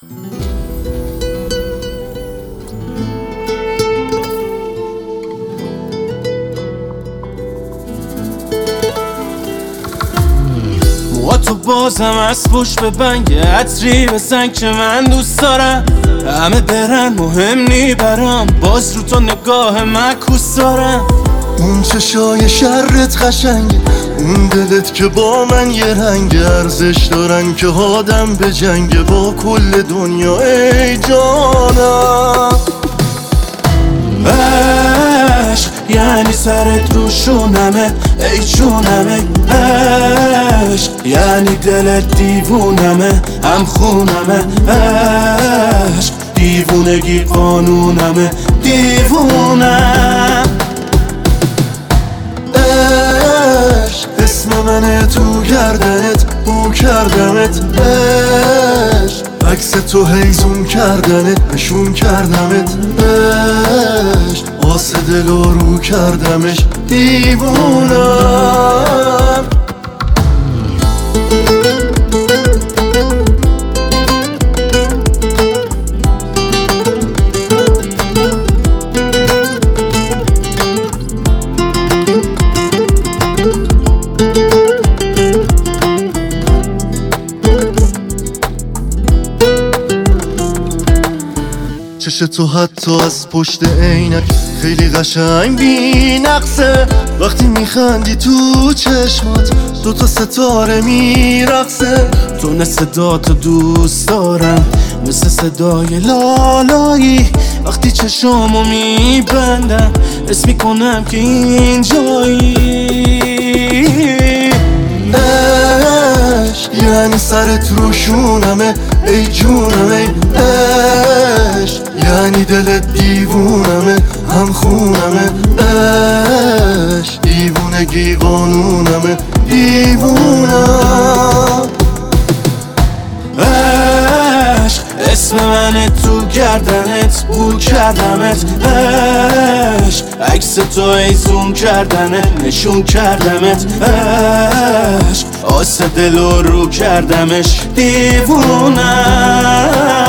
تو بازم از پشت به بنگ عطری بزن که من دوست دارم. همه برن مهم نی برام، باز رو تو نگاه معکوس دارم. اون چشای شرت قشنگه، اون دلت که با من یه رنگ ارزش دارن که آدم به جنگ با کل دنیا. ای جانم عشق یعنی سرت رو شونمه، ای جونمه. عشق یعنی دلت دیوونمه، هم خونمه. عشق دیوونگی قانونمه، دیوونم. عشق اسم منه تو گردنت، بو کردمت. عشق عکس تو هیزون کردنت، نشون کردمت. عشق واسه دل رو کردمش دیوونم. چش تو حتی از پشت عینک خیلی قشنگ بی نقصه. وقتی میخندی تو چشمات دوتا ستاره میرقصه. تو صداتو دوست دارم مثل صدای لالایی. وقتی چشامو میبندم حس میکنم که اینجایی. عشق یعنی سرت رو شونمه، ای جونمه. عشق یعنی دلت دیوونمه، هم خونمه. عشق دیوونگی قانونمه، دیوونم. عشق اسم منه تو گردنت، بو کردمت. عشق عکس تو ایزون کردنه، نشون کردمت. عشق آسه دل رو کردمش دیوونم.